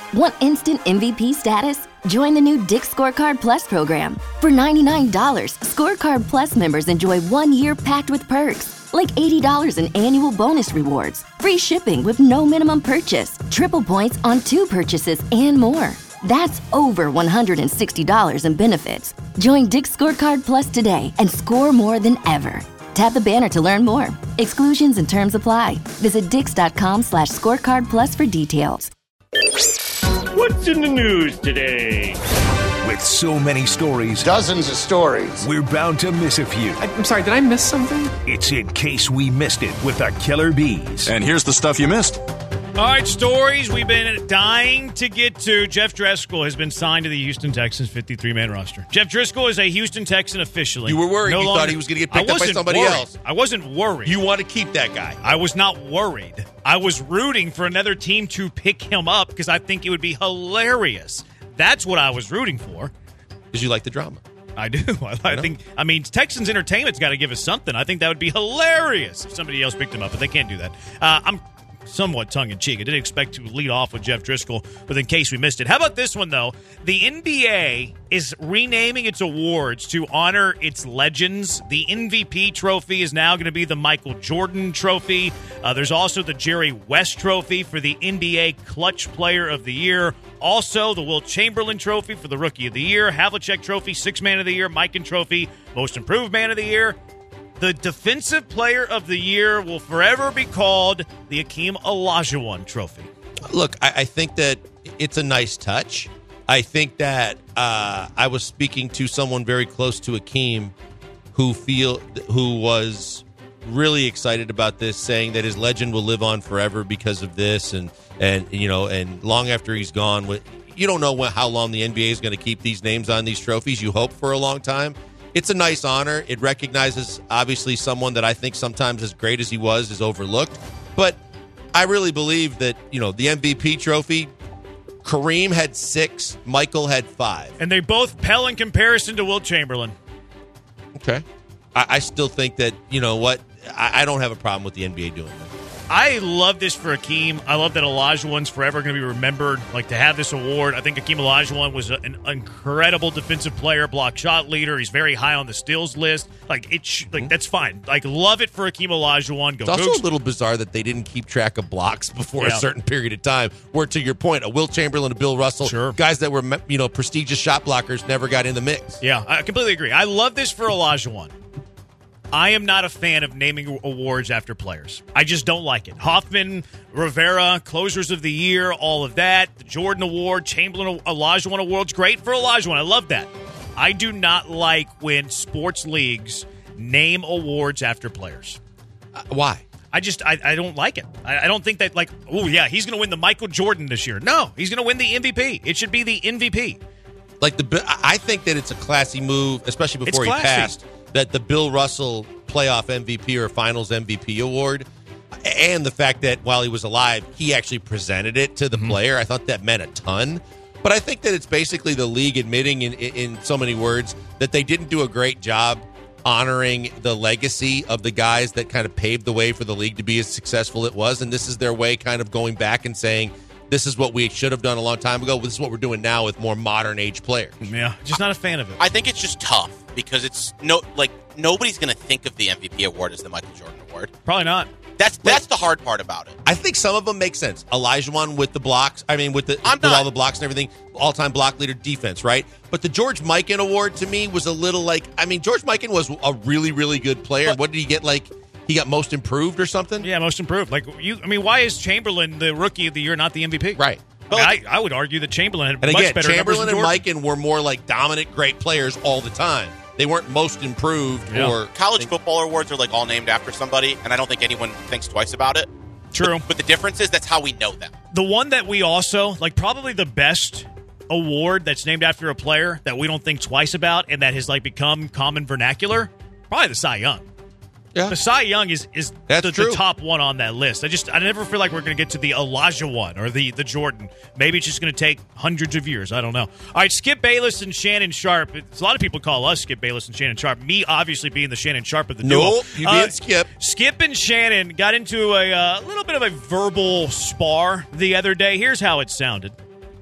Want instant MVP status? Join the new Dick's Scorecard Plus program. For $99, Scorecard Plus members enjoy 1 year packed with perks, like $80 in annual bonus rewards, free shipping with no minimum purchase, triple points on 2 purchases, and more. That's over $160 in benefits. Join Dick's Scorecard Plus today and score more than ever. Tap the banner to learn more. Exclusions and terms apply. Visit dix.com/scorecard plus for details. What's in the news today? With so many stories, dozens of stories, we're bound to miss a few. I'm sorry, did I miss something? It's In Case We Missed It with the Killer Bees. And here's the stuff you missed. All right, stories we've been dying to get to. Jeff Driscoll has been signed to the Houston Texans 53-man roster. Jeff Driscoll is a Houston Texan officially. You were worried. You thought he was going to get picked up by somebody else. I wasn't worried. You want to keep that guy. I was not worried. I was rooting for another team to pick him up because I think it would be hilarious. That's what I was rooting for. Because you like the drama. I do. I mean, Texans Entertainment's got to give us something. I think that would be hilarious if somebody else picked him up, but they can't do that. I'm somewhat tongue-in-cheek. I didn't expect to lead off with Jeff Driscoll, but in case we missed it. How about this one, though? The NBA is renaming its awards to honor its legends. The MVP trophy is now going to be the Michael Jordan trophy. There's also the Jerry West trophy for the NBA Clutch Player of the Year. Also, the Wilt Chamberlain trophy for the Rookie of the Year. Havlicek trophy, Sixth Man of the Year. Mikan trophy, Most Improved Man of the Year. The Defensive Player of the Year will forever be called the Akeem Olajuwon Trophy. Look, I think that it's a nice touch. I think that I was speaking to someone very close to Akeem who was really excited about this, saying that his legend will live on forever because of this, and long after he's gone. You don't know how long the NBA is going to keep these names on these trophies. You hope for a long time. It's a nice honor. It recognizes, obviously, someone that I think sometimes, as great as he was, is overlooked. But I really believe that, the MVP trophy, Kareem had 6, Michael had 5. And they both pale in comparison to Wilt Chamberlain. Okay. I still think that, I don't have a problem with the NBA doing that. I love this for Akeem. I love that Olajuwon's forever going to be remembered. To have this award. I think Akeem Olajuwon was an incredible defensive player, block shot leader. He's very high on the steals list. That's fine. Love it for Akeem Olajuwon. It's also a little bizarre that they didn't keep track of blocks before a certain period of time. Where, to your point, a Wilt Chamberlain, a Bill Russell, guys that were prestigious shot blockers never got in the mix. Yeah, I completely agree. I love this for Olajuwon. I am not a fan of naming awards after players. I just don't like it. Hoffman, Rivera, Closers of the Year, all of that. The Jordan Award, Chamberlain, Olajuwon Award's great for Olajuwon. I love that. I do not like when sports leagues name awards after players. Why? I don't like it. I don't think that, he's going to win the Michael Jordan this year. No, he's going to win the MVP. It should be the MVP. I think that it's a classy move, especially before he passed, that the Bill Russell playoff MVP or finals MVP award, and the fact that while he was alive, he actually presented it to the player. I thought that meant a ton. But I think that it's basically the league admitting in so many words that they didn't do a great job honoring the legacy of the guys that kind of paved the way for the league to be as successful it was. And this is their way kind of going back and saying, this is what we should have done a long time ago. This is what we're doing now with more modern age players. Yeah, just not a fan of it. I think it's just tough because it's nobody's going to think of the MVP award as the Michael Jordan Award. Probably not. That's the hard part about it. I think some of them make sense. Olajuwon with the blocks. I mean, with all the blocks and everything. All-time block leader, defense, right? But the George Mikan Award to me was a little George Mikan was a really, really good player. What did he get? He got most improved or something? Yeah, most improved. Why is Chamberlain the Rookie of the Year, not the MVP? Right. I would argue that Chamberlain had much better Chamberlain numbers than and Mikan were more dominant, great players all the time. They weren't most improved or college football awards are all named after somebody, and I don't think anyone thinks twice about it. True. But the difference is that's how we know them. The one that we also probably the best award that's named after a player that we don't think twice about and that has become common vernacular, probably the Cy Young. Yeah. The Cy Young is the top one on that list. I never feel like we're going to get to the Olajuwon or the Jordan. Maybe it's just going to take hundreds of years. I don't know. All right, Skip Bayless and Shannon Sharpe. A lot of people call us Skip Bayless and Shannon Sharpe. Me, obviously, being the Shannon Sharpe of the duo. Nope, you being Skip. Skip and Shannon got into a little bit of a verbal spar the other day. Here's how it sounded.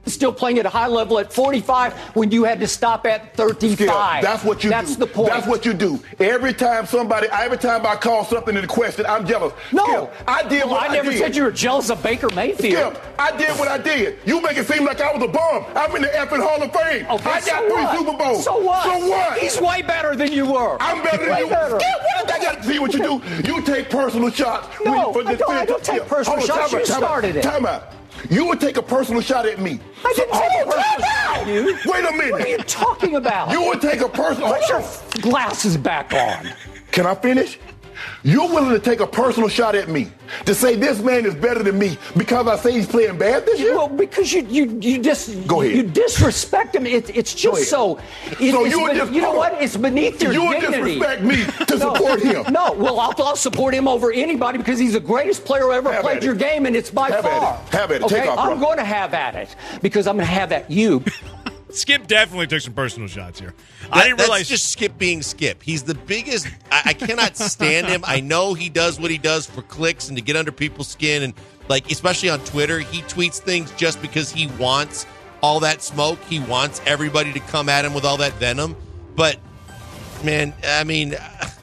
still playing at a high level at 45 when you had to stop at 35. Skip, that's what you do. That's the point. That's what you do. Every time I call something into question, I'm jealous. No. Skip, I did what I did. I never said you were jealous of Baker Mayfield. Skip, I did what I did. You make it seem like I was a bum. I'm in the effing Hall of Fame. Okay, I got 3 Super Bowls. So what? So what? He's way better than you were. I'm better than you. Better. Skip, what I got to see what you do? You take personal shots. No, I don't take personal shots. You started it. Time out. You would take a personal shot at me. I didn't take a personal shot at you. Wait a minute. What are you talking about? You would take a personal... Put your glasses back on. Can I finish? You're willing to take a personal shot at me to say this man is better than me because I say he's playing bad this year? Well, because you just Go ahead. You disrespect him. It's just so. You know what? It's beneath your dignity. You would disrespect me to support him. No, well, I'll support him over anybody because he's the greatest player who ever played your game, and it's by far. Have at it. Okay, Take off, I'm going to have at it because I'm going to have at you. Skip definitely took some personal shots here. I didn't realize. That's just Skip being Skip. He's the biggest. I cannot stand him. I know he does what he does for clicks and to get under people's skin, and like especially on Twitter, he tweets things just because he wants all that smoke. He wants everybody to come at him with all that venom. But man, I mean,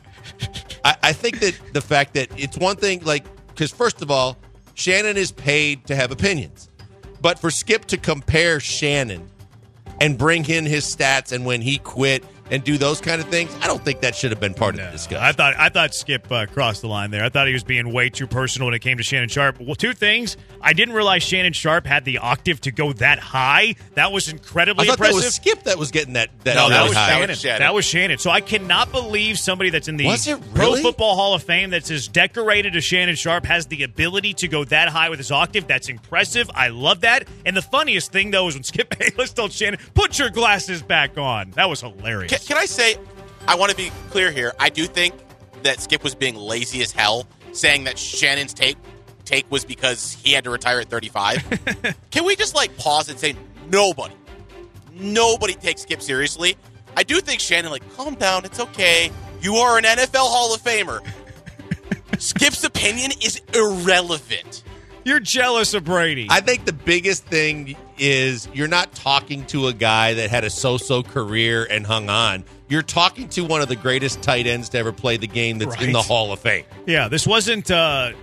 I think that the fact that it's one thing, like, because first of all, Shannon is paid to have opinions, but for Skip to compare Shannon and bring in his stats and when he quit and do those kind of things, I don't think that should have been part of the discussion. I thought Skip crossed the line there. I thought he was being way too personal when it came to Shannon Sharpe. Well, 2 things. I didn't realize Shannon Sharpe had the octave to go that high. That was incredibly impressive. That was Skip that was getting that No, that was high. Shannon. That was Shannon. So I cannot believe somebody that's in the Pro Football Hall of Fame that's as decorated as Shannon Sharpe has the ability to go that high with his octave. That's impressive. I love that. And the funniest thing, though, is when Skip Bayless told Shannon, put your glasses back on. That was hilarious. Can I say, I want to be clear here. I do think that Skip was being lazy as hell, saying that Shannon's take was because he had to retire at 35. Can we just pause and say nobody takes Skip seriously? I do think Shannon, calm down, it's okay. You are an NFL Hall of Famer. Skip's opinion is irrelevant. You're jealous of Brady. I think the biggest thing is you're not talking to a guy that had a so-so career and hung on. You're talking to one of the greatest tight ends to ever play the game that's in the Hall of Fame. Yeah, this wasn't Jordan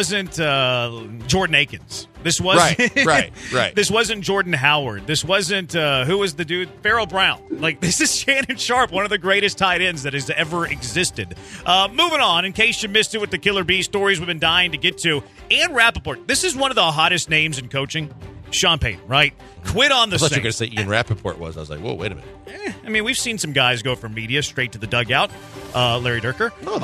Akins. This wasn't right. This wasn't Jordan Howard. This wasn't who was the dude? Farrell Brown. This is Shannon Sharpe, one of the greatest tight ends that has ever existed. Moving on, in case you missed it with the Killer Bee stories we've been dying to get to, Ian Rappaport. This is one of the hottest names in coaching. Sean Payton, right? Quit on the Saints. I thought you were going to say Ian Rappaport was. I was like, whoa, wait a minute. I mean, we've seen some guys go from media straight to the dugout. Larry Durker. No,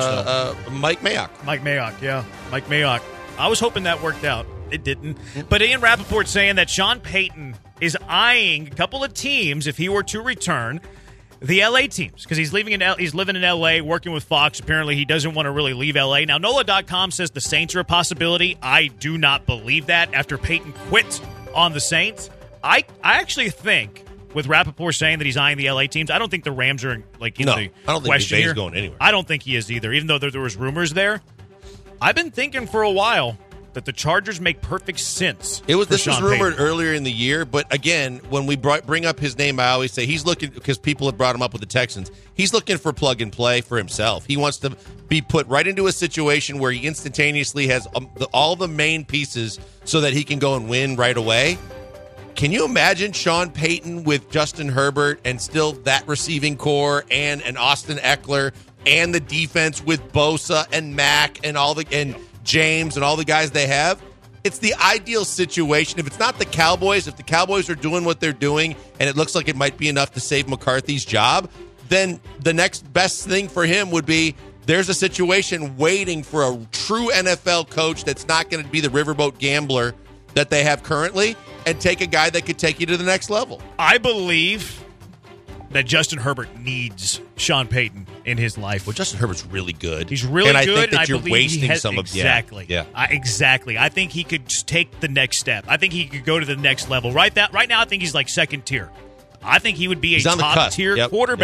Mike Mayock. Mike Mayock, yeah. Mike Mayock. I was hoping that worked out. It didn't. But Ian Rappaport saying that Sean Payton is eyeing a couple of teams if he were to return. The L.A. teams, because he's living in L.A., working with Fox. Apparently, he doesn't want to really leave L.A. Now, NOLA.com says the Saints are a possibility. I do not believe that after Payton quit on the Saints. I actually think, with Rappaport saying that he's eyeing the L.A. teams, I don't think the Rams are in the question I don't think McVay's going anywhere. I don't think he is either, even though there was rumors there. I've been thinking for a while that the Chargers make perfect sense. This was rumored earlier in the year, but again, when we bring up his name, I always say he's looking, because people have brought him up with the Texans, he's looking for plug and play for himself. He wants to be put right into a situation where he instantaneously has all the main pieces so that he can go and win right away. Can you imagine Sean Payton with Justin Herbert and still that receiving core and an Austin Eckler and the defense with Bosa and Mack and and James and all the guys they have? It's the ideal situation. If it's not the Cowboys, if the Cowboys are doing what they're doing and it looks like it might be enough to save McCarthy's job, then the next best thing for him would be there's a situation waiting for a true NFL coach that's not going to be the riverboat gambler that they have currently and take a guy that could take you to the next level. I believe that Justin Herbert needs Sean Payton in his life. Well, Justin Herbert's really good. He's really good. And I think that you're believe wasting some of exactly. Yeah. Exactly. I think he could just take the next step. I think he could go to the next level. Right now, I think he's second tier. I think he would be a top-tier quarterback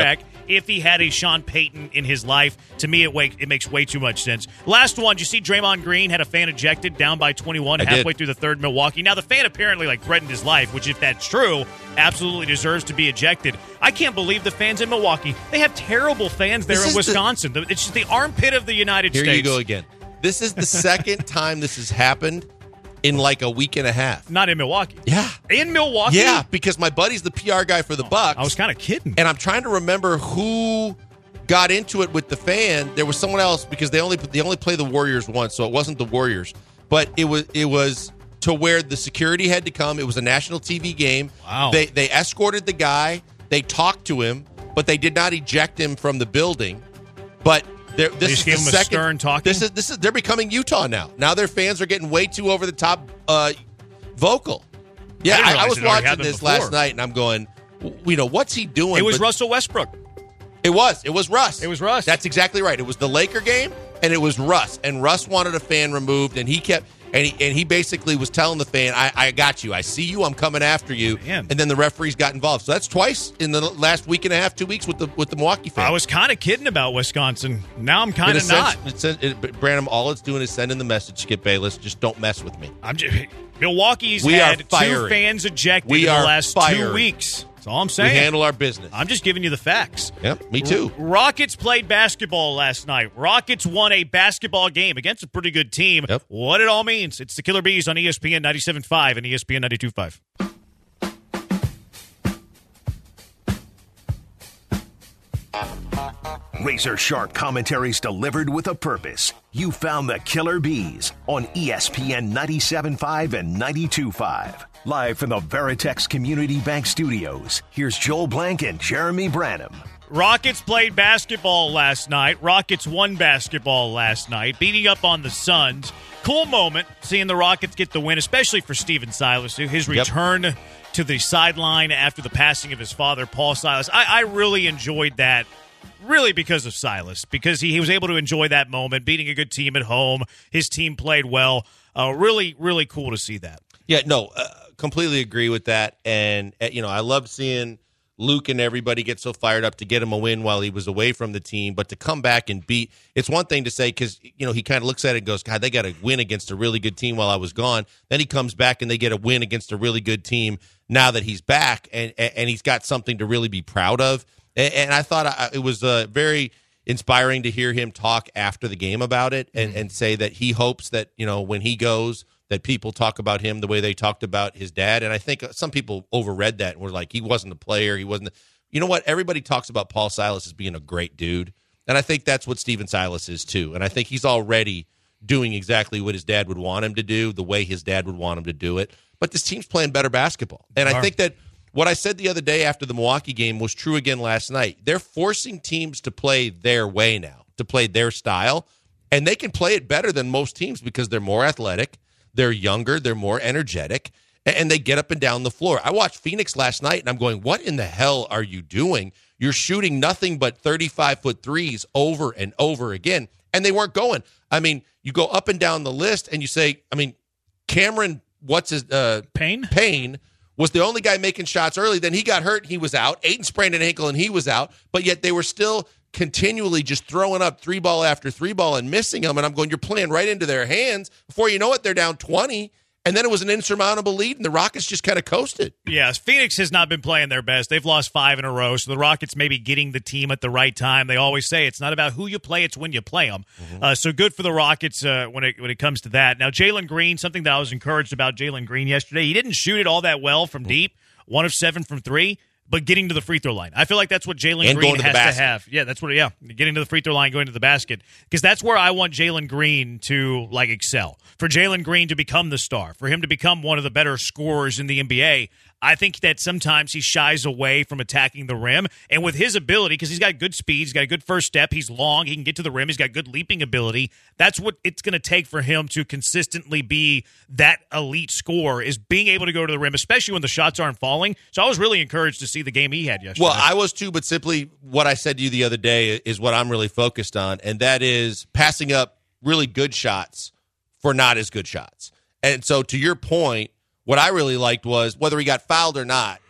if he had a Sean Payton in his life. To me, it makes way too much sense. Last one, did you see Draymond Green had a fan ejected down by 21 halfway through the third Milwaukee? Now, the fan apparently threatened his life, which, if that's true, absolutely deserves to be ejected. I can't believe the fans in Milwaukee. They have terrible fans there in Wisconsin. It's just the armpit of the United States. Here you go again. This is the second time this has happened in like a week and a half. Not in Milwaukee. Yeah. In Milwaukee? Yeah, because my buddy's the PR guy for the Bucks. I was kind of kidding. And I'm trying to remember who got into it with the fan. There was someone else because they only play the Warriors once, so it wasn't the Warriors. But it was to where the security had to come. It was a national TV game. Wow. They escorted the guy. They talked to him, but they did not eject him from the building. But this is gave the him second. A stern talking? This is they're becoming Utah now. Now their fans are getting way too over the top vocal. Yeah, I was watching this last night, and I'm going, what's he doing? It was Russell Westbrook. It was Russ. It was Russ. That's exactly right. It was the Laker game, and it was Russ. And Russ wanted a fan removed, and he kept and he basically was telling the fan, I got you. I see you. I'm coming after you. Man. And then the referees got involved. So that's twice in the last week and a half, 2 weeks with the Milwaukee fans. I was kind of kidding about Wisconsin. Now I'm kind of not. Branham, all it's doing is sending the message, Skip Bayless, just don't mess with me. Milwaukee's had 2 fans ejected in the last 2 weeks. That's all I'm saying. We handle our business. I'm just giving you the facts. Yep, me too. Rockets played basketball last night. Rockets won a basketball game against a pretty good team. Yep. What it all means. It's the Killer Bees on ESPN 97.5 and ESPN 92.5. Razor sharp commentaries delivered with a purpose. You found the Killer Bees on ESPN 97.5 and 92.5. Live from the Veritex Community Bank Studios, here's Joel Blank and Jeremy Branham. Rockets played basketball last night. Rockets won basketball last night, beating up on the Suns. Cool moment seeing the Rockets get the win, especially for Stephen Silas, his return to the sideline after the passing of his father, Paul Silas. I really enjoyed that. Really because of Silas, because he was able to enjoy that moment, beating a good team at home. His team played well. Really, really cool to see that. Yeah, no, completely agree with that. And, I loved seeing Luke and everybody get so fired up to get him a win while he was away from the team. But to come back and beat, it's one thing to say because, he kind of looks at it and goes, God, they got a win against a really good team while I was gone. Then he comes back and they get a win against a really good team now that he's back. And he's got something to really be proud of. And I thought it was very inspiring to hear him talk after the game about it and say that he hopes that, when he goes, that people talk about him the way they talked about his dad. And I think some people overread that and were like, he wasn't a player. He wasn't. You know what? Everybody talks about Paul Silas as being a great dude. And I think that's what Stephen Silas is, too. And I think he's already doing exactly what his dad would want him to do, the way his dad would want him to do it. But this team's playing better basketball. And I think that what I said the other day after the Milwaukee game was true again last night. They're forcing teams to play their way now, to play their style, and they can play it better than most teams because they're more athletic, they're younger, they're more energetic, and they get up and down the floor. I watched Phoenix last night, and I'm going, what in the hell are you doing? You're shooting nothing but 35-foot threes over and over again, and they weren't going. I mean, you go up and down the list, and you say, Cameron, Payne was the only guy making shots early. Then he got hurt. He was out. Ayton sprained an ankle, and he was out. But yet they were still continually just throwing up 3-ball after 3-ball and missing them. And I'm going, you're playing right into their hands. Before you know it, they're down 20. And then it was an insurmountable lead, and the Rockets just kind of coasted. Yes, Phoenix has not been playing their best. They've lost 5 in a row, so the Rockets may be getting the team at the right time. They always say it's not about who you play, it's when you play them. So good for the Rockets when it comes to that. Now, Jalen Green, something that I was encouraged about Jalen Green yesterday, he didn't shoot it all that well from deep, 1 of 7 from 3. But getting to the free throw line. I feel like that's what Jalen Green has to have. Yeah, that's what. Yeah, getting to the free throw line, going to the basket, because that's where I want Jalen Green to excel. For Jalen Green to become the star, for him to become one of the better scorers in the NBA. I think that sometimes he shies away from attacking the rim, and with his ability, because he's got good speed, he's got a good first step, he's long, he can get to the rim, he's got good leaping ability. That's what it's going to take for him to consistently be that elite scorer, is being able to go to the rim, especially when the shots aren't falling. So I was really encouraged to see the game he had yesterday. Well, I was too, but simply what I said to you the other day is what I'm really focused on, and that is passing up really good shots for not as good shots. And so to your point, what I really liked was, whether he got fouled or not,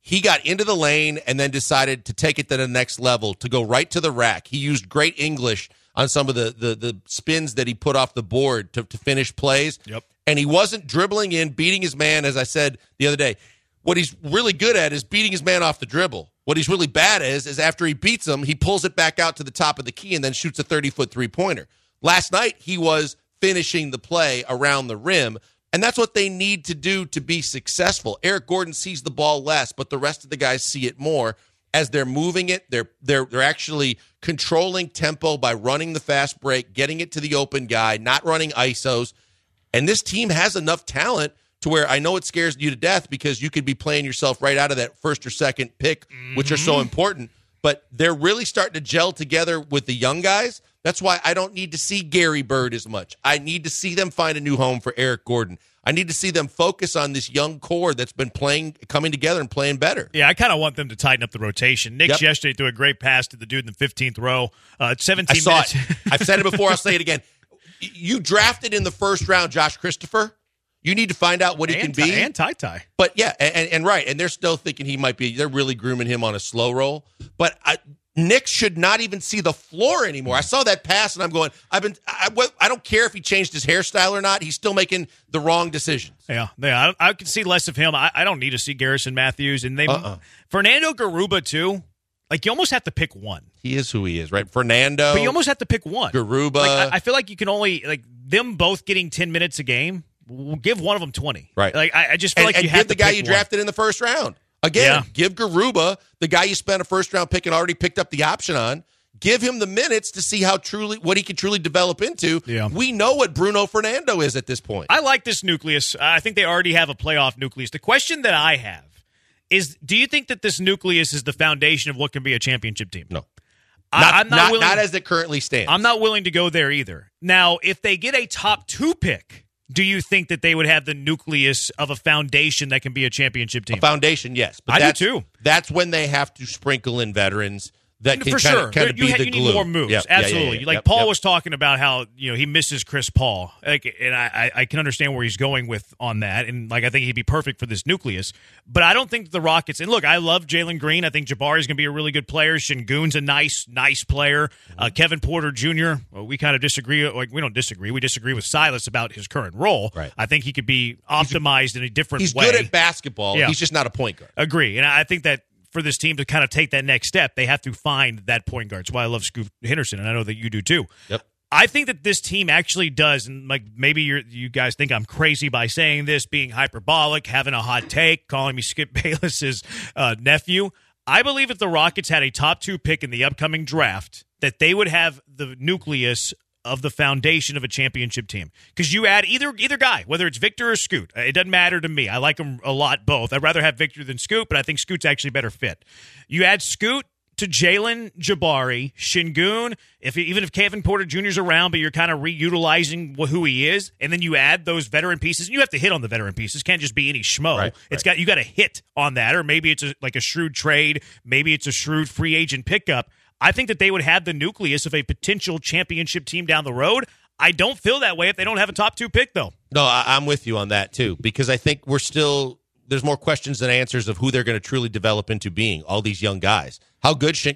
He got into the lane and then decided to take it to the next level, to go right to the rack. He used great English on some of the spins that he put off the board to finish plays. Yep. And he wasn't dribbling in, beating his man, as I said the other day. What he's really good at is beating his man off the dribble. What he's really bad at is after he beats him, he pulls it back out to the top of the key and then shoots a 30-foot three-pointer. Last night, he was finishing the play around the rim, and that's what they need to do to be successful. Eric Gordon sees the ball less, but the rest of the guys see it more. As they're moving it, they're actually controlling tempo by running the fast break, getting it to the open guy, not running ISOs. And this team has enough talent to where I know it scares you to death because you could be playing yourself right out of that first or second pick, which are so important. But they're really starting to gel together with the young guys. That's why I don't need to see Gary Bird as much. I need to see them find a new home for Eric Gordon. I need to see them focus on this young core that's been coming together and playing better. Yeah, I kind of want them to tighten up the rotation. Knicks yesterday threw a great pass to the dude in the 15th row. 17 I saw minutes. it. I've said it before. I'll say it again. You drafted in the first round Josh Christopher. You need to find out what he can be. And Ty. But yeah, and right, and they're still thinking he might be. They're really grooming him on a slow roll. But Nick should not even see the floor anymore. I saw that pass, and I'm going. I don't care if he changed his hairstyle or not. He's still making the wrong decisions. Yeah. I can see less of him. I don't need to see Garrison Matthews and Fernando Garuba too. Like, you almost have to pick one. He is who he is, right? Fernando. But you almost have to pick one. Garuba. Like, I feel like you can only, like, them both getting 10 minutes a game, we'll give one of them 20. Right. Like, I just feel like you have give the guy you drafted in the first round. Again, give Garuba, the guy you spent a first-round pick and already picked up the option on, give him the minutes to see what he can truly develop into. Yeah. We know what Bruno Fernando is at this point. I like this nucleus. I think they already have a playoff nucleus. The question that I have is, do you think that this nucleus is the foundation of what can be a championship team? No. I'm not willing, not as it currently stands. I'm not willing to go there either. Now, if they get a top 2 pick, do you think that they would have the nucleus of a foundation that can be a championship team? A foundation, yes. But I do too. That's when they have to sprinkle in veterans that can For sure. kind of be the you glue. need more moves. Yep. Absolutely. Yeah. Like Paul was talking about how, he misses Chris Paul. And I can understand where he's going with on that. And I think he'd be perfect for this nucleus. But I don't think the Rockets, and look, I love Jalen Green. I think Jabari's going to be a really good player. Şengün's a nice player. Kevin Porter Jr., we kind of disagree. We don't disagree. We disagree with Silas about his current role. Right. I think he could be optimized in a different way. He's good at basketball. Yeah. He's just not a point guard. Agree. And I think that for this team to kind of take that next step, they have to find that point guard. That's why I love Scoot Henderson, and I know that you do too. Yep. I think that this team actually does, and maybe you guys think I'm crazy by saying this, being hyperbolic, having a hot take, calling me Skip Bayless's nephew. I believe if the Rockets had a top 2 pick in the upcoming draft, that they would have the nucleus of the foundation of a championship team. Because you add either guy, whether it's Victor or Scoot. It doesn't matter to me. I like them a lot both. I'd rather have Victor than Scoot, but I think Scoot's actually better fit. You add Scoot to Jalen, Jabari, Şengün, even if Kevin Porter Jr. is around, but you're kind of reutilizing who he is, and then you add those veteran pieces, and you have to hit on the veteran pieces. Can't just be any schmo. Right. You got to hit on that, or maybe it's a shrewd trade, maybe it's a shrewd free agent pickup. I think that they would have the nucleus of a potential championship team down the road. I don't feel that way if they don't have a top 2 pick, though. No, I'm with you on that, too, because I think there's more questions than answers of who they're going to truly develop into being, all these young guys. How good can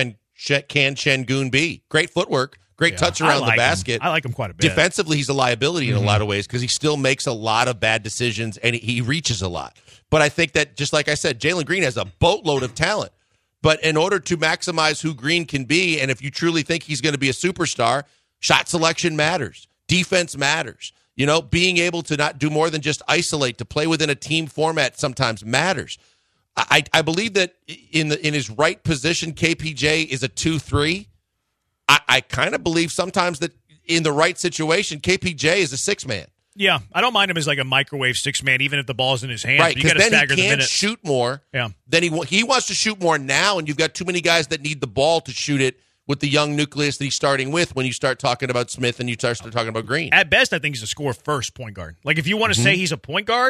Şengün be? Great footwork, great touch around the basket. I like him quite a bit. Defensively, he's a liability in a lot of ways because he still makes a lot of bad decisions and he reaches a lot. But I think that, just like I said, Jalen Green has a boatload of talent. But in order to maximize who Green can be, and if you truly think he's going to be a superstar, shot selection matters. Defense matters. Being able to not do more than just isolate, to play within a team format sometimes matters. I believe that in his right position, KPJ is a 2-3. I kind of believe sometimes that in the right situation, KPJ is a 6-man. Yeah, I don't mind him as like a microwave 6-man, even if the ball's in his hands. Right, because then he can't the shoot more. Yeah. Then he wants to shoot more now, and you've got too many guys that need the ball to shoot it with the young nucleus that he's starting with when you start talking about Smith and you start talking about Green. At best, I think he's a score-first point guard. Like, if you want to say he's a point guard,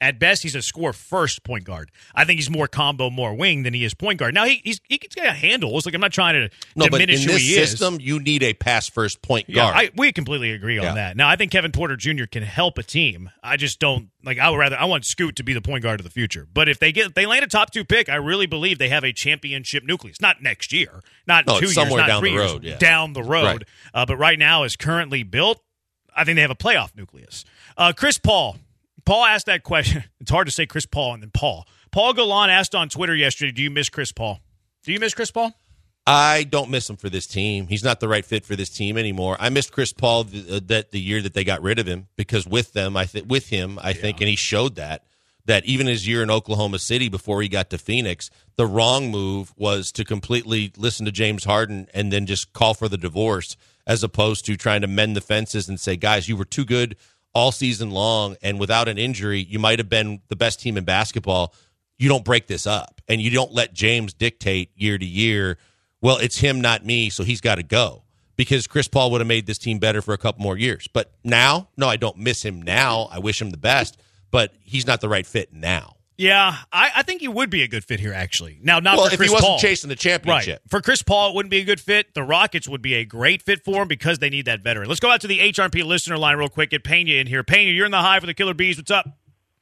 At best, he's a score-first point guard. I think he's more combo, more wing than he is point guard. Now, he's got handles. Like, I'm not trying to diminish who he is. In this system, you need a pass-first point guard. Yeah, we completely agree on that. Now, I think Kevin Porter Jr. can help a team. I just don't like. I want Scoot to be the point guard of the future. But if they land a top 2 pick, I really believe they have a championship nucleus. Not next year, not 2 years, somewhere not down 3 the years, road. down the road. Right. But right now, is currently built. I think they have a playoff nucleus. Chris Paul. Paul asked that question. It's hard to say Chris Paul and then Paul. Paul Gallant asked on Twitter yesterday, do you miss Chris Paul? Do you miss Chris Paul? I don't miss him for this team. He's not the right fit for this team anymore. I missed Chris Paul the year that they got rid of him because with him, I think, and he showed that even his year in Oklahoma City before he got to Phoenix, the wrong move was to completely listen to James Harden and then just call for the divorce as opposed to trying to mend the fences and say, guys, you were too good all season long, and without an injury, you might have been the best team in basketball. You don't break this up, and you don't let James dictate year to year, well, it's him, not me, so he's got to go. Because Chris Paul would have made this team better for a couple more years. But now, no, I don't miss him now. I wish him the best, but he's not the right fit now. Yeah, I think he would be a good fit here, actually. Now, not for Chris Paul. If he wasn't chasing the championship. Right. For Chris Paul, it wouldn't be a good fit. The Rockets would be a great fit for him because they need that veteran. Let's go out to the HRP listener line real quick. Get Pena in here. Pena, you're in the Hive for the Killer Bees. What's up?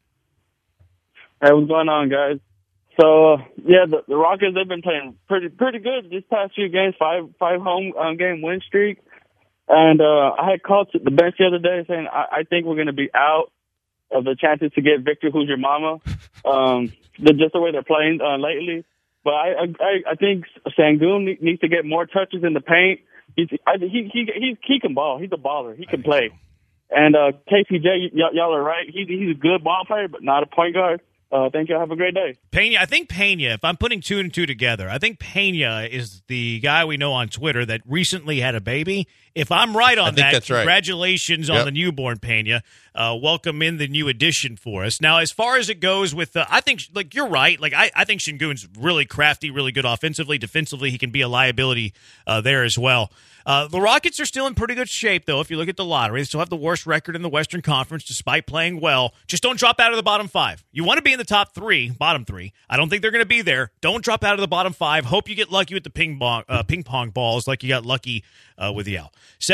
Hey, what's going on, guys? So, the Rockets, they've been playing pretty good these past few games, five home game win streak. And I had called the bench the other day saying I think we're going to be out of the chances to get Victor Who's Your Mama, just the way they're playing lately. But I think Sengun needs to get more touches in the paint. He can ball. He's a baller. He can play. And KPJ, y'all are right. He's a good ball player, but not a point guard. Thank you. Have a great day. I think Pena, if I'm putting 2 and 2 together, I think Pena is the guy we know on Twitter that recently had a baby. If I'm right on that, congratulations on the newborn, Pena. Welcome in the new addition for us. Now, as far as it goes with, I think, like, you're right. Like, I think Sengun's really crafty, really good offensively. Defensively, he can be a liability there as well. The Rockets are still in pretty good shape, though, if you look at the lottery. They still have the worst record in the Western Conference despite playing well. Just don't drop out of the bottom 5. You want to be in the top 3, bottom 3. I don't think they're going to be there. Don't drop out of the bottom 5. Hope you get lucky with the ping pong balls like you got lucky with Yale.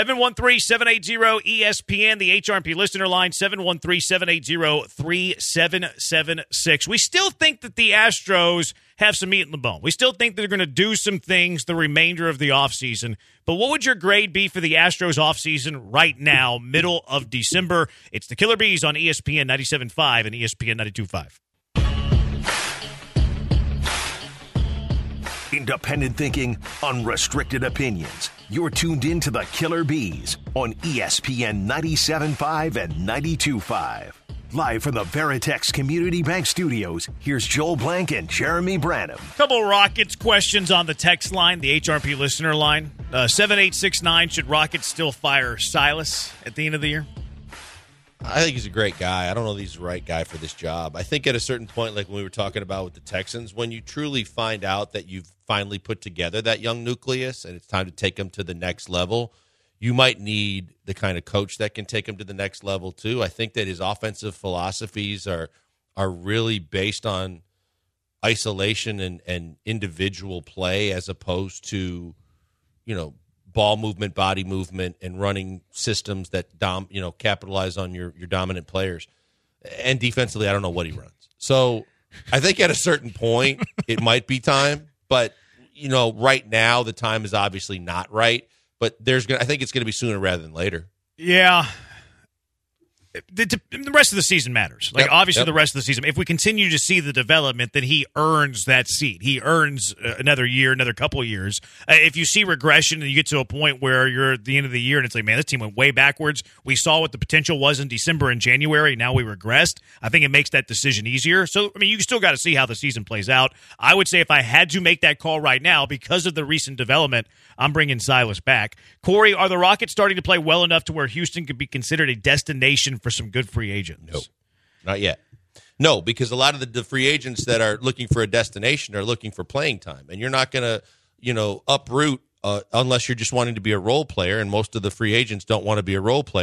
713-780-ESPN, the HRP listener line, 713-780-3776. We still think that the Astros have some meat in the bone. We still think they're going to do some things the remainder of the offseason. But what would your grade be for the Astros offseason right now, middle of December? It's the Killer Bees on ESPN 97.5 and ESPN 92.5. Independent thinking, unrestricted opinions. You're tuned in to the Killer Bees on ESPN 97.5 and 92.5. Live from the Veritex Community Bank Studios, here's Joel Blank and Jeremy Branham. Couple Rockets questions on the text line, the HRP listener line. 7869, should Rockets still fire Silas at the end of the year? I think he's a great guy. I don't know if he's the right guy for this job. I think at a certain point, like when we were talking about with the Texans, when you truly find out that you've finally put together that young nucleus and it's time to take them to the next level, you might need the kind of coach that can take him to the next level too. I think that his offensive philosophies are really based on isolation and individual play as opposed to, ball movement, body movement, and running systems that capitalize on your dominant players. And defensively, I don't know what he runs. So I think at a certain point it might be time, but right now the time is obviously not right. But I think it's going to be sooner rather than later. Yeah. The rest of the season matters. Obviously, the rest of the season. If we continue to see the development, then he earns that seat. He earns another year, another couple of years. If you see regression and you get to a point where you're at the end of the year and it's like, man, this team went way backwards. We saw what the potential was in December and January. Now we regressed. I think it makes that decision easier. So, you still got to see how the season plays out. I would say if I had to make that call right now because of the recent development, I'm bringing Silas back. Corey, are the Rockets starting to play well enough to where Houston could be considered a destination for some good free agents? No, not yet. No, because a lot of the free agents that are looking for a destination are looking for playing time. And you're not going to, uproot unless you're just wanting to be a role player, and most of the free agents don't want to be a role player.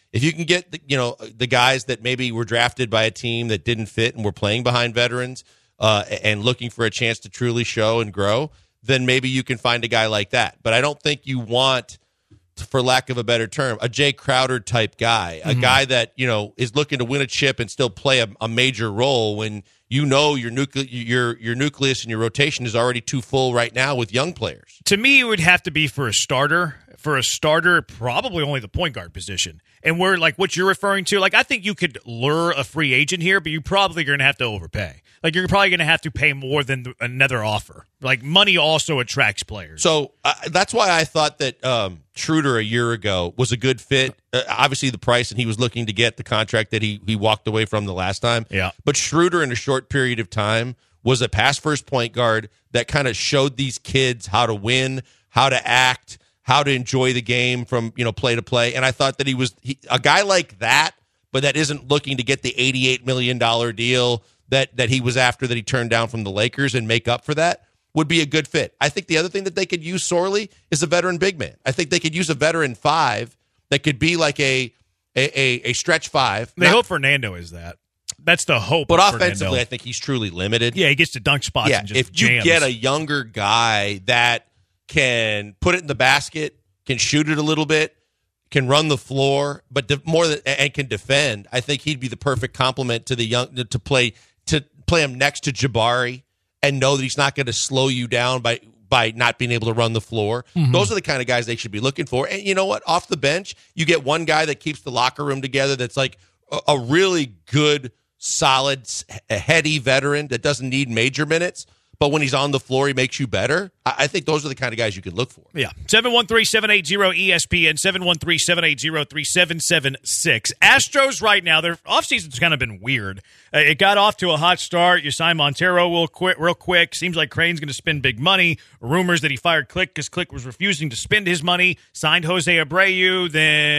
If you can get the guys that maybe were drafted by a team that didn't fit and were playing behind veterans and looking for a chance to truly show and grow, then maybe you can find a guy like that. But I don't think you want, for lack of a better term, a Jay Crowder type guy, a guy that is looking to win a chip and still play a major role when your nucleus and your rotation is already too full right now with young players. To me, it would have to be for a starter. For a starter, probably only the point guard position. And we're like what you're referring to, like I think you could lure a free agent here, but you're probably going to have to overpay. Like you're probably going to have to pay more than another offer. Like money also attracts players. So that's why I thought that Schroeder a year ago was a good fit. Obviously the price, and he was looking to get the contract that he walked away from the last time. Yeah. But Schroeder in a short period of time was a pass-first point guard that kind of showed these kids how to win, how to act, how to enjoy the game from play to play. And I thought that he was a guy like that, but that isn't looking to get the $88 million deal that he was after that he turned down from the Lakers and make up for that, would be a good fit. I think the other thing that they could use sorely is a veteran big man. I think they could use a veteran five that could be like a stretch five. They hope Fernando is that. That's the hope. But of offensively, Fernando. I think he's truly limited. Yeah, he gets to dunk spots and just if you jams. get a younger guy that can put it in the basket, can shoot it a little bit, can run the floor, but and can defend, I think he'd be the perfect complement to the young to play him next to Jabari and know that he's not going to slow you down by not being able to run the floor. Mm-hmm. Those are the kind of guys they should be looking for. And you know what? Off the bench, you get one guy that keeps the locker room together that's like a really good, solid, heady veteran that doesn't need major minutes. But when he's on the floor, he makes you better. I think those are the kind of guys you can look for. Yeah. 713-780-ESPN, 713-780-3776. Astros right now, their offseason's kind of been weird. It got off to a hot start. You signed Montero real quick. Seems like Crane's going to spend big money. Rumors that he fired Click because Click was refusing to spend his money. Signed Jose Abreu,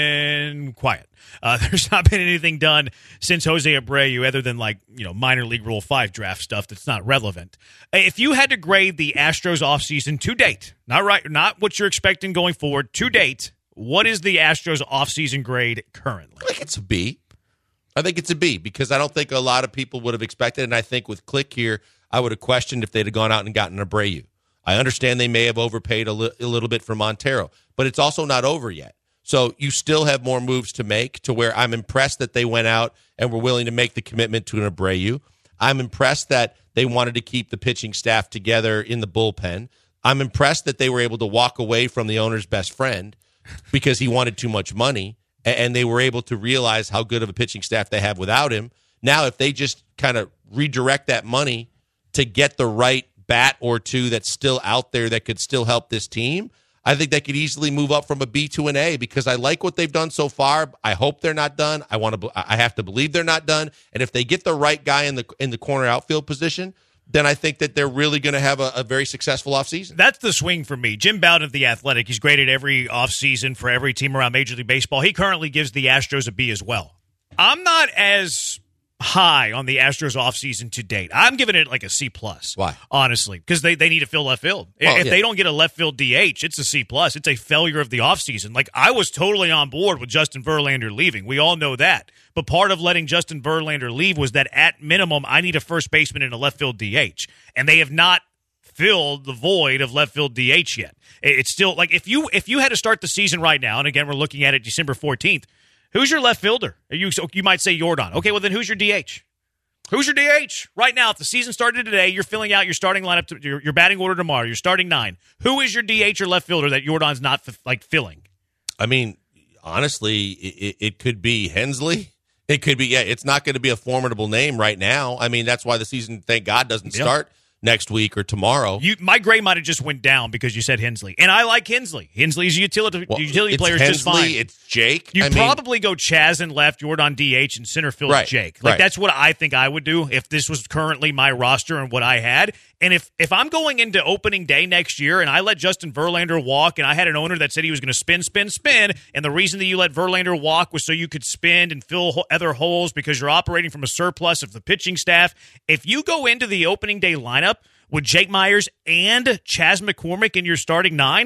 then quiet. There's not been anything done since Jose Abreu other than minor league Rule 5 draft stuff that's not relevant. If you had to grade the Astros offseason to date, not what you're expecting going forward, to date, what is the Astros offseason grade currently? I think it's a B. I think it's a B because I don't think a lot of people would have expected it. And I think with Click here, I would have questioned if they'd have gone out and gotten Abreu. I understand they may have overpaid a little bit for Montero, but it's also not over yet. So you still have more moves to make to where I'm impressed that they went out and were willing to make the commitment to an Abreu. I'm impressed that they wanted to keep the pitching staff together in the bullpen. I'm impressed that they were able to walk away from the owner's best friend because he wanted too much money, and they were able to realize how good of a pitching staff they have without him. Now, if they just kind of redirect that money to get the right bat or two that's still out there that could still help this team, I think they could easily move up from a B to an A because I like what they've done so far. I hope they're not done. I have to believe they're not done. And if they get the right guy in the corner outfield position, then I think that they're really going to have a very successful offseason. That's the swing for me. Jim Bowden of The Athletic, he's graded every offseason for every team around Major League Baseball. He currently gives the Astros a B as well. I'm not as high on the Astros offseason to date. I'm giving it like a C+. Why? Honestly, because they need to fill left field. If they don't get a left field DH, it's a C+. It's a failure of the offseason. Like, I was totally on board with Justin Verlander leaving. We all know that. But part of letting Justin Verlander leave was that at minimum, I need a first baseman and a left field DH. And they have not filled the void of left field DH yet. It's still like if you had to start the season right now, and again, we're looking at it December 14th, who's your left fielder? You might say Yordan. Okay, well then who's your DH? Who's your DH? Right now, if the season started today, you're filling out your starting lineup, your batting order tomorrow, you're starting 9. Who is your DH or left fielder that Yordan's not filling? I mean, honestly, it could be Hensley. It could be, it's not going to be a formidable name right now. I mean, that's why the season, thank God, doesn't start next week or tomorrow. My grade might have just went down because you said Hensley. And I like Hensley. Hensley's a utility player is just fine. It's Jake. You probably go Chaz in left, Yordan DH, and center field Jake. That's what I think I would do if this was currently my roster and what I had. And if I'm going into opening day next year and I let Justin Verlander walk and I had an owner that said he was going to spin, and the reason that you let Verlander walk was so you could spend and fill other holes because you're operating from a surplus of the pitching staff, if you go into the opening day lineup with Jake Myers and Chas McCormick in your starting 9,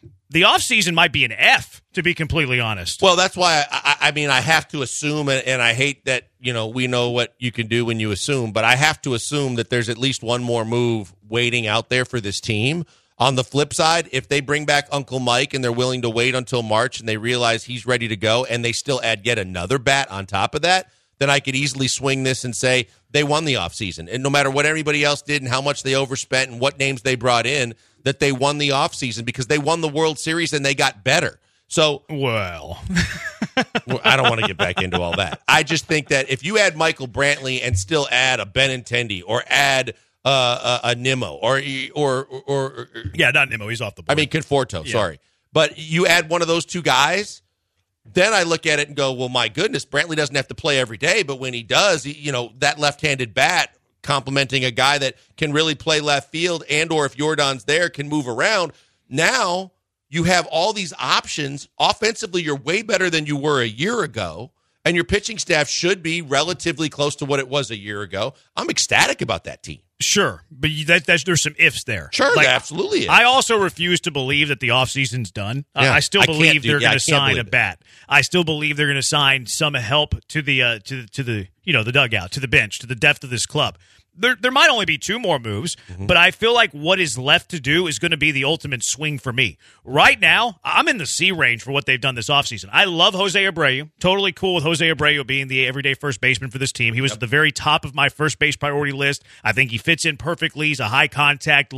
the offseason might be an F, to be completely honest. Well, that's why I have to assume, and I hate that, we know what you can do when you assume, but I have to assume that there's at least one more move waiting out there for this team. On the flip side, if they bring back Uncle Mike and they're willing to wait until March and they realize he's ready to go and they still add yet another bat on top of that, then I could easily swing this and say they won the offseason. And no matter what everybody else did and how much they overspent and what names they brought in, that they won the offseason because they won the World Series and they got better. So, well, I don't want to get back into all that. I just think that if you add Michael Brantley and still add a Benintendi or add a Nimmo or not Nimmo, he's off the board. I mean Conforto, sorry. But you add one of those two guys, then I look at it and go, well, my goodness, Brantley doesn't have to play every day, but when he does, that left-handed bat complimenting a guy that can really play left field and or if Yordan's there can move around. Now you have all these options. Offensively, you're way better than you were a year ago, and your pitching staff should be relatively close to what it was a year ago. I'm ecstatic about that team. Sure, but there's some ifs there. Sure, there absolutely is. I also refuse to believe that the offseason's done. I still believe they're going to sign a bat. I still believe they're going to sign some help to the the dugout, to the bench, to the depth of this club. There might only be two more moves, but I feel like what is left to do is going to be the ultimate swing for me. Right now, I'm in the C range for what they've done this offseason. I love Jose Abreu. Totally cool with Jose Abreu being the everyday first baseman for this team. He was at the very top of my first base priority list. I think he fits in perfectly. He's a high contact,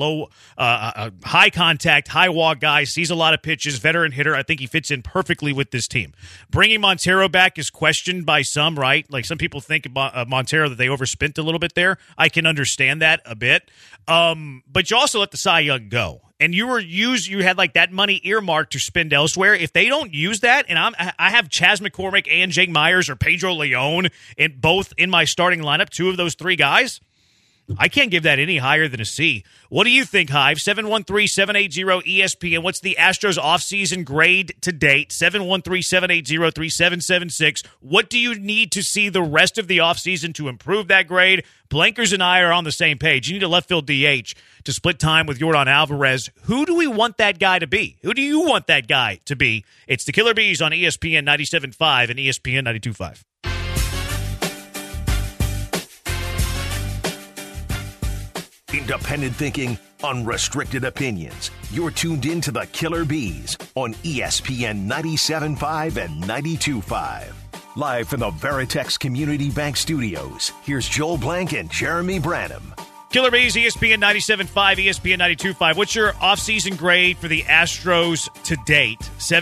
high walk guy, sees a lot of pitches, veteran hitter. I think he fits in perfectly with this team. Bringing Montero back is questioned by some, right? Like some people think about Montero that they overspent a little bit there. I can understand that a bit. But you also let the Cy Young go. And you had like that money earmarked to spend elsewhere. If they don't use that, and I have Chas McCormick and Jake Myers or Pedro Leon both in my starting lineup, two of those three guys, I can't give that any higher than a C. What do you think, Hive? 713-780-ESPN. What's the Astros offseason grade to date? 713-780-3776. What do you need to see the rest of the offseason to improve that grade? Blankers and I are on the same page. You need a left field DH to split time with Yordan Alvarez. Who do we want that guy to be? Who do you want that guy to be? It's the Killer Bees on ESPN 97.5 and ESPN 92.5. Independent thinking, unrestricted opinions. You're tuned in to the Killer Bees on ESPN 97.5 and 92.5. Live from the Veritex Community Bank Studios, here's Joel Blank and Jeremy Branham. Killer Bees, ESPN 97.5, ESPN 92.5. What's your offseason grade for the Astros to date?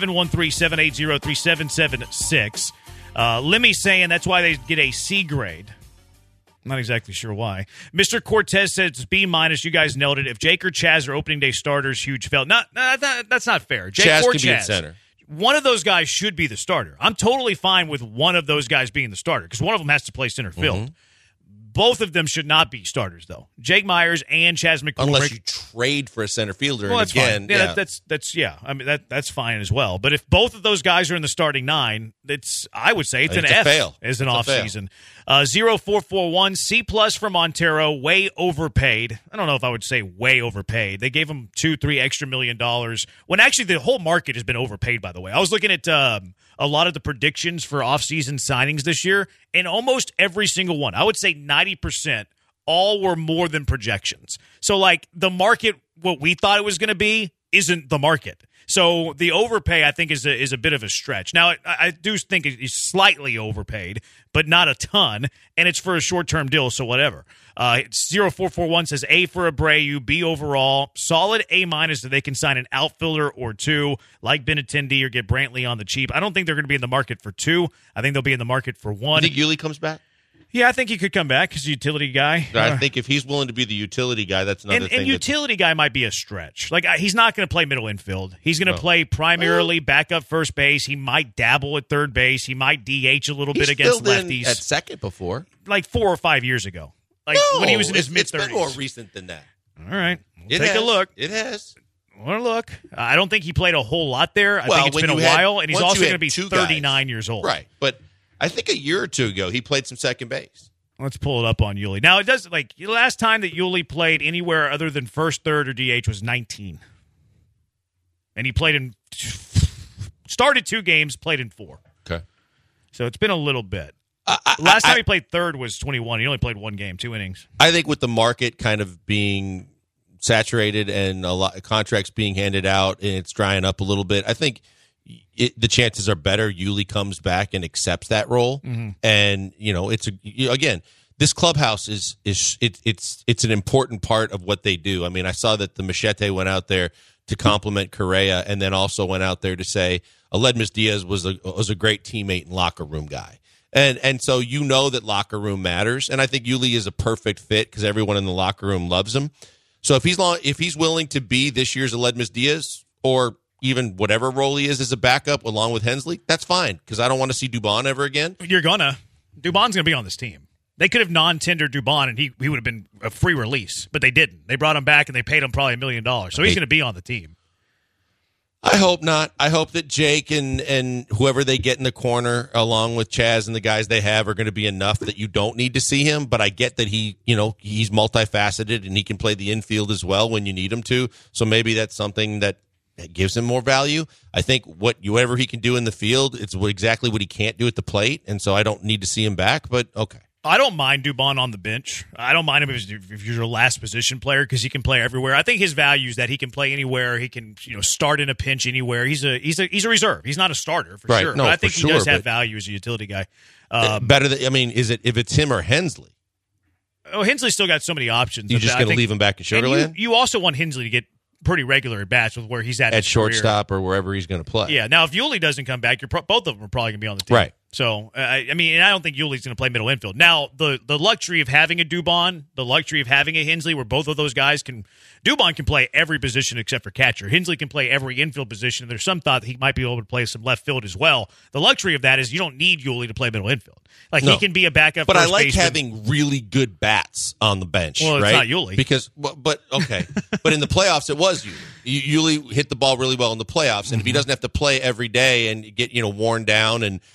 713-780-3776. Lemmy saying that's why they get a C grade. Not exactly sure why. Mr. Cortez says it's B-. You guys nailed it. If Jake or Chaz are opening day starters, huge fail. That's not fair. Jake Chaz or can Chaz. Be in center. One of those guys should be the starter. I'm totally fine with one of those guys being the starter because one of them has to play center field. Mm-hmm. Both of them should not be starters, though. Jake Myers and Chas McCormick. Unless you trade for a center fielder. Well, and that's again, fine. Yeah, I mean, that's fine as well. But if both of those guys are in the starting nine, I would say it's an F fail. As an offseason. 0441, C+ for Montero, way overpaid. I don't know if I would say way overpaid. They gave him $2-3 extra $1 million when actually the whole market has been overpaid, by the way. I was looking at a lot of the predictions for offseason signings this year, and almost every single one, I would say 90%, all were more than projections. So, like, the market, what we thought it was going to be, isn't the market. So the overpay, I think, is a bit of a stretch. Now, I do think it's slightly overpaid, but not a ton, and it's for a short-term deal, so whatever. 0441 says A for Abreu, B overall, solid A- that they can sign an outfielder or two, like Benintendi, or get Brantley on the cheap. I don't think they're going to be in the market for two. I think they'll be in the market for one. You think Yuli comes back? Yeah, I think he could come back. He's a utility guy. I think if he's willing to be the utility guy, that's another thing. And utility guy might be a stretch. Like, he's not going to play middle infield. He's going to play primarily backup first base. He might dabble at third base. He might DH a little bit against lefties. At second before. Like 4 or 5 years ago. Like when he was in his mid-30s. It's been more recent than that. All right. Take a look. It has. Well, look. I don't think he played a whole lot there. I think it's been a while, and he's also going to be 39 years old. Right. But I think a year or two ago, he played some second base. Let's pull it up on Yuli. Now, it does, like, the last time that Yuli played anywhere other than first, third, or DH was 19. and he started 2 games, played in 4. Okay. So it's been a little bit. Last time he played third was 21. He only played 1 game, 2 innings. I think with the market kind of being saturated and a lot of contracts being handed out and it's drying up a little bit, I think the chances are better Yuli comes back and accepts that role. Mm-hmm. And again, this clubhouse is an important part of what they do. I mean, I saw that the Machete went out there to compliment Correa, and then also went out there to say Aledmys Diaz was a great teammate and locker room guy. And so that locker room matters, and I think Yuli is a perfect fit because everyone in the locker room loves him. So if he's willing to be this year's Aledmys Diaz, or even whatever role he is as a backup along with Hensley, that's fine because I don't want to see Dubon ever again. Dubon's gonna be on this team. They could have non-tendered Dubon, and he would have been a free release, but they didn't. They brought him back, and they paid him probably $1 million. So he's going to be on the team. I hope not. I hope that Jake and whoever they get in the corner, along with Chaz and the guys they have, are going to be enough that you don't need to see him. But I get that he's multifaceted, and he can play the infield as well when you need him to. So maybe that's something that gives him more value. I think whatever he can do in the field, it's exactly what he can't do at the plate, and so I don't need to see him back, but okay. I don't mind Dubon on the bench. I don't mind him if he's your last position player because he can play everywhere. I think his value is that he can play anywhere. He can start in a pinch anywhere. He's a reserve. He's not a starter for sure. No, but I think he does have value as a utility guy. Better than if it's him or Hensley? Oh, Hensley's still got so many options. You just going to leave him back at Sugarland? You also want Hensley to get pretty regular at bats with where he's at shortstop or wherever he's going to play. Yeah. Now, if Yuli doesn't come back, both of them are probably going to be on the team. Right. So, I don't think Yuli's going to play middle infield. Now, the luxury of having a Dubon, the luxury of having a Hensley, where both of those guys Dubon can play every position except for catcher. Hensley can play every infield position. There's some thought that he might be able to play some left field as well. The luxury of that is you don't need Yuli to play middle infield. He can be a backup. But first I like baseman. having really good bats on the bench. Well, it's right? not Yuli. But okay. But in the playoffs, it was Yuli. Yuli hit the ball really well in the playoffs, and if he doesn't have to play every day and get worn down and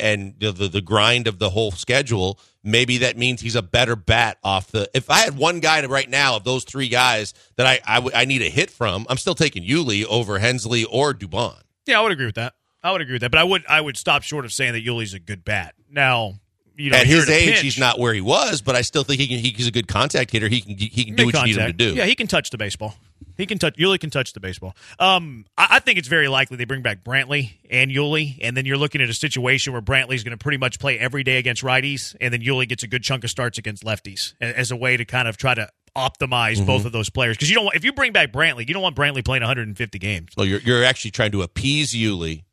the grind of the whole schedule, maybe that means he's a better bat off the. If I had one guy right now of those 3 guys that I need a hit from, I'm still taking Yuli over Hensley or Dubon. Yeah, I would agree with that. But I would stop short of saying that Yuli's a good bat. Now, at his age, he's not where he was, but I still think he's a good contact hitter. He can do what you need him to do. Yeah, he can touch the baseball. Yuli can touch the baseball. I think it's very likely they bring back Brantley and Yuli, and then you're looking at a situation where Brantley's going to pretty much play every day against righties, and then Yuli gets a good chunk of starts against lefties as a way to kind of try to optimize both of those players. Because if you bring back Brantley, you don't want Brantley playing 150 games. So you're actually trying to appease Yuli.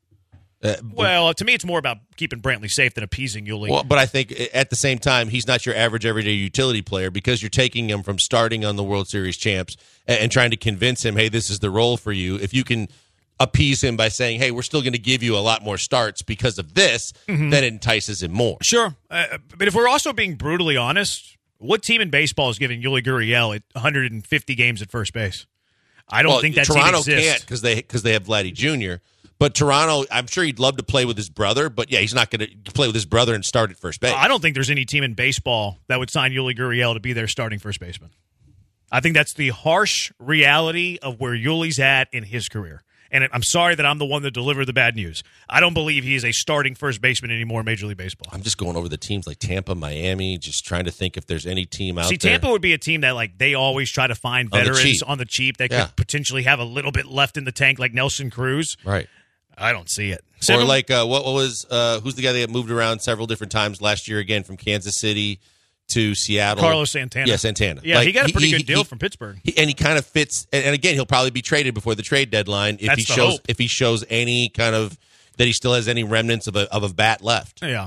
Well, to me, it's more about keeping Brantley safe than appeasing Yuli. Well, but I think at the same time, he's not your average everyday utility player because you're taking him from starting on the World Series champs and trying to convince him, hey, this is the role for you. If you can appease him by saying, hey, we're still going to give you a lot more starts because of this, that entices him more. Sure. But if we're also being brutally honest, what team in baseball is giving Yuli Gurriel at 150 games at first base? I don't think that Toronto team exists. can't because they have Vladdy Jr., but Toronto, I'm sure he'd love to play with his brother, but yeah, he's not going to play with his brother and start at first base. I don't think there's any team in baseball that would sign Yuli Gurriel to be their starting first baseman. I think that's the harsh reality of where Yuli's at in his career. And I'm sorry that I'm the one that delivered the bad news. I don't believe he is a starting first baseman anymore in Major League Baseball. I'm just going over the teams like Tampa, Miami, just trying to think if there's any team out there. See, Tampa would be a team that they always try to find veterans on the cheap that could potentially have a little bit left in the tank, like Nelson Cruz. Right. I don't see it. Or like what was who's the guy that moved around several different times last year again from Kansas City to Seattle? Carlos Santana. Yeah, Santana. Yeah, he got a pretty good deal from Pittsburgh. And he kind of fits. And again, he'll probably be traded before the trade deadline if he shows any kind of that he still has any remnants of a bat left. Yeah.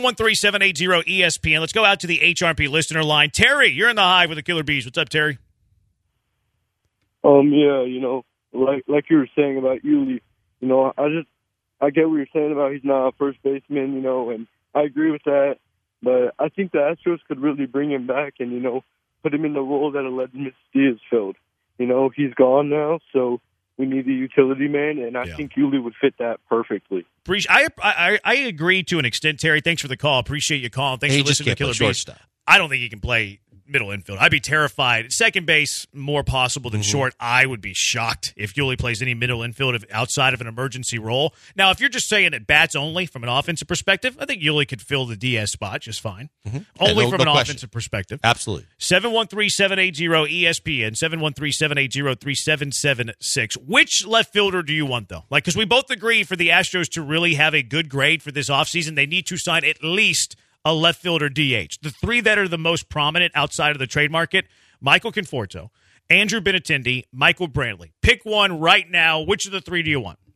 713-780-ESPN. Let's go out to the HRP listener line. Terry, you're in the Hive with the Killer Bees. What's up, Terry? Yeah, like you were saying about Yuli. I get what you're saying about he's not a first baseman, and I agree with that. But I think the Astros could really bring him back and, put him in the role that Aledmys Diaz filled. He's gone now, so we need a utility man, and I think Yuli would fit that perfectly. I agree to an extent, Terry. Thanks for the call. Appreciate you calling. Thanks for listening to Killer Bees. I don't think he can play middle infield. I'd be terrified. Second base, more possible than short. I would be shocked if Yuli plays any middle infield outside of an emergency role. Now, if you're just saying at bats only from an offensive perspective, I think Yuli could fill the DS spot just fine. Only from an offensive perspective. Absolutely. 713-780-ESPN, 713-780-3776. Which left fielder do you want, though? Like, because we both agree for the Astros to really have a good grade for this offseason, they need to sign at least a left fielder DH. The three that are the most prominent outside of the trade market, Michael Conforto, Andrew Benintendi, Michael Brantley. Pick one right now. Which of the three do you want?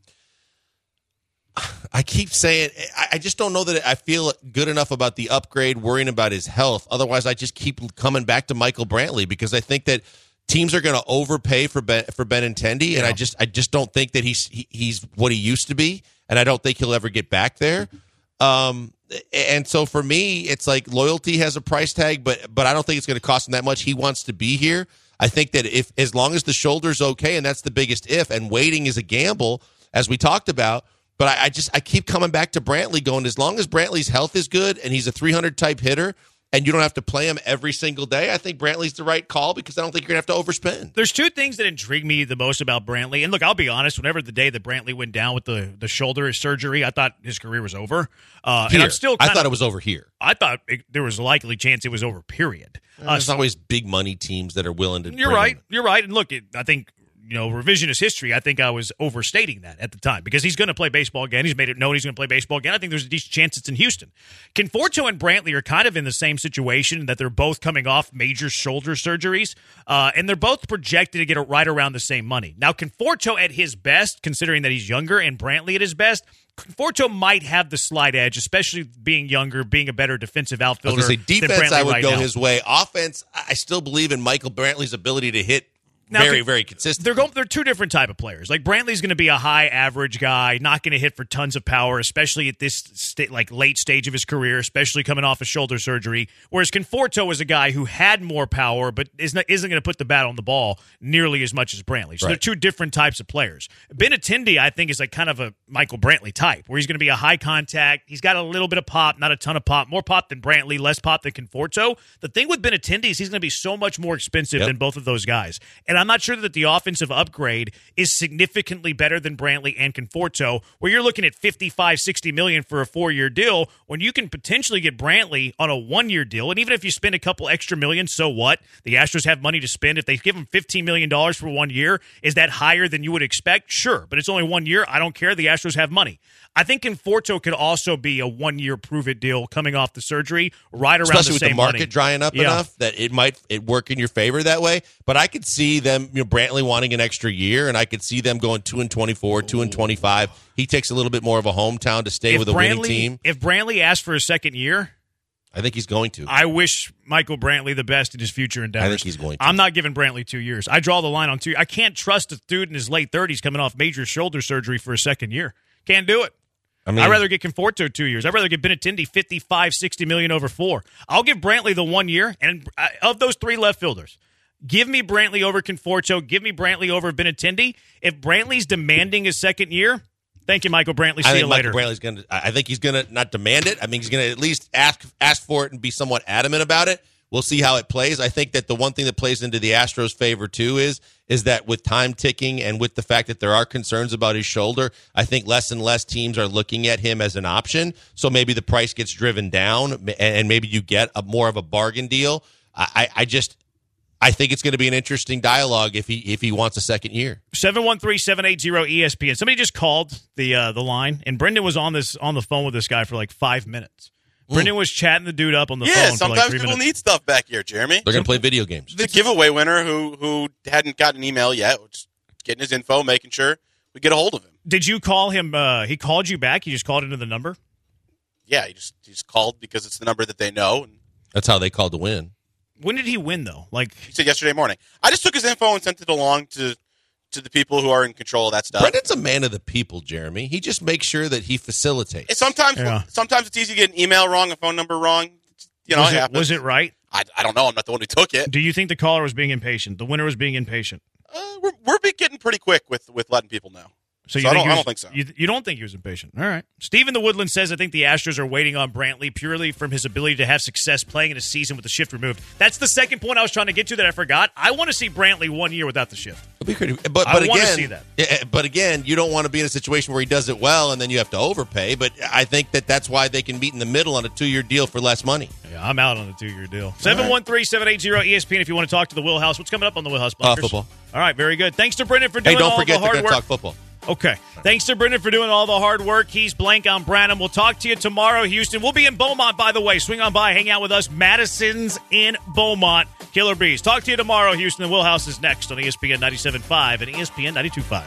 I keep saying, I just don't know that I feel good enough about the upgrade, worrying about his health. Otherwise, I just keep coming back to Michael Brantley because I think that teams are going to overpay for Benintendi, and I just don't think that he's what he used to be, and I don't think he'll ever get back there. And so for me, it's like loyalty has a price tag, but I don't think it's going to cost him that much. He wants to be here. I think that as long as the shoulder's okay, and that's the biggest if, and waiting is a gamble, as we talked about. But I keep coming back to Brantley going, as long as Brantley's health is good and he's a 300 type hitter, and you don't have to play him every single day, I think Brantley's the right call because I don't think you're going to have to overspend. There's two things that intrigue me the most about Brantley. And look, I'll be honest, whenever the day that Brantley went down with the shoulder surgery, I thought his career was over. And I'm still I thought it was over here. I thought there was a likely chance it was over, period. There's always big money teams that are willing to You're right. You're right. And look, I think, revisionist history, I think I was overstating that at the time because he's going to play baseball again. He's made it known he's going to play baseball again. I think there's a decent chance it's in Houston. Conforto and Brantley are kind of in the same situation that they're both coming off major shoulder surgeries, and they're both projected to get right around the same money. Now, Conforto at his best, considering that he's younger, and Brantley at his best, Conforto might have the slight edge, especially being younger, being a better defensive outfielder. I was going to say, defense, I would go now. his way. Offense, I still believe in Michael Brantley's ability to hit very consistent. They're two different type of players. Like Brantley's going to be a high average guy, not going to hit for tons of power, especially at this late stage of his career, especially coming off a shoulder surgery. Whereas Conforto is a guy who had more power, but isn't going to put the bat on the ball nearly as much as Brantley. So they're two different types of players. Benintendi, I think, is like kind of a Michael Brantley type, where he's going to be a high contact. He's got a little bit of pop, not a ton of pop, more pop than Brantley, less pop than Conforto. The thing with Benintendi is he's going to be so much more expensive than both of those guys, and I'm not sure that the offensive upgrade is significantly better than Brantley and Conforto, where you're looking at $55-60 million for a 4-year deal when you can potentially get Brantley on a 1-year deal. And even if you spend a couple extra million, so what? The Astros have money to spend. If they give him $15 million for 1 year, is that higher than you would expect? Sure, but it's only 1 year. I don't care. The Astros have money. I think Conforto could also be a 1-year prove-it deal coming off the surgery, right around especially the same with the market money. drying up enough that it might work in your favor that way. But I could see them, Brantley wanting an extra year, and I could see them going 2-24, 2-25. He takes a little bit more of a hometown to stay with a winning team. If Brantley asked for a second year, I think he's going to. I wish Michael Brantley the best in his future endeavors. I think he's going to. I'm not giving Brantley 2 years. I draw the line on 2. I can't trust a dude in his late 30s coming off major shoulder surgery for a second year. Can't do it. I'd rather get Conforto 2 years. I'd rather get Benintendi $55-60 million over 4. I'll give Brantley the 1 year, and of those 3 left fielders, give me Brantley over Conforto. Give me Brantley over Benintendi. If Brantley's demanding his second year, thank you, Michael Brantley. See you later. I think he's going to not demand it. I mean, he's going to at least ask for it and be somewhat adamant about it. We'll see how it plays. I think that the one thing that plays into the Astros' favor, too, is that with time ticking and with the fact that there are concerns about his shoulder, I think less and less teams are looking at him as an option. So maybe the price gets driven down and maybe you get more of a bargain deal. I think it's going to be an interesting dialogue if he wants a second year. 713-780-ESPN. Somebody just called the line, and Brendan was on the phone with this guy for like 5 minutes. Brendan was chatting the dude up on the phone for like 3 minutes. Sometimes people need stuff back here, Jeremy. They're going to play video games. The giveaway winner who hadn't gotten an email yet, just getting his info, making sure we get a hold of him. Did you call him? He called you back? He just called into the number? Yeah, he just called because it's the number that they know. That's how they called to win. When did he win, though? He said yesterday morning. I just took his info and sent it along to the people who are in control of that stuff. Brendan's a man of the people, Jeremy. He just makes sure that he facilitates. Sometimes it's easy to get an email wrong, a phone number wrong. Was it right? I don't know. I'm not the one who took it. Do you think the caller was being impatient? The winner was being impatient? We're getting pretty quick with letting people know. So I don't think so. You don't think he was impatient? All right. Stephen the Woodland says, I think the Astros are waiting on Brantley purely from his ability to have success playing in a season with the shift removed. That's the second point I was trying to get to that I forgot. I want to see Brantley 1 year without the shift. But I want to again, see that. But again, you don't want to be in a situation where he does it well and then you have to overpay. But I think that's why they can meet in the middle on a 2-year deal for less money. Yeah, I'm out on a 2-year deal. 713-780-ESPN if you want to talk to the Wheelhouse. What's coming up on the Wheelhouse Bunkers? Football. All right, very good. Thanks to Brendan for doing don't all forget the hard they're work. going to talk football. Okay. Thanks to Brendan for doing all the hard work. He's Blank on Branham. We'll talk to you tomorrow, Houston. We'll be in Beaumont, by the way. Swing on by, hang out with us. Madison's in Beaumont. Killer Bees. Talk to you tomorrow, Houston. The Wheelhouse is next on ESPN 97.5 and ESPN 92.5.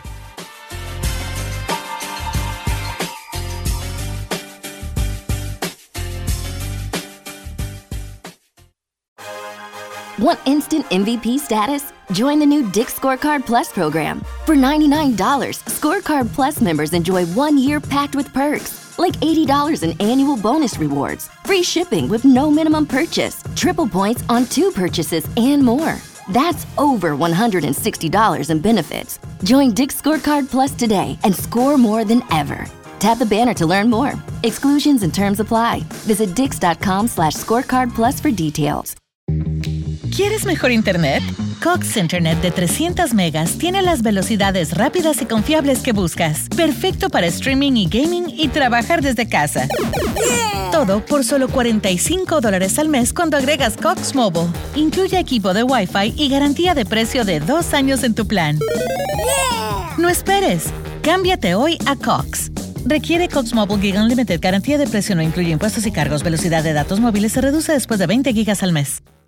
Want instant MVP status? Join the new Dick's Scorecard Plus program. For $99, Scorecard Plus members enjoy 1 year packed with perks, like $80 in annual bonus rewards, free shipping with no minimum purchase, triple points on 2 purchases, and more. That's over $160 in benefits. Join Dick's Scorecard Plus today and score more than ever. Tap the banner to learn more. Exclusions and terms apply. Visit dix.com/scorecard plus for details. ¿Quieres mejor internet? Cox Internet de 300 megas tiene las velocidades rápidas y confiables que buscas. Perfecto para streaming y gaming y trabajar desde casa. Todo por solo $45 al mes cuando agregas Cox Mobile. Incluye equipo de Wi-Fi y garantía de precio de 2 años en tu plan. No esperes. Cámbiate hoy a Cox. Requiere Cox Mobile Gig Unlimited. Garantía de precio no incluye impuestos y cargos. Velocidad de datos móviles se reduce después de 20 gigas al mes.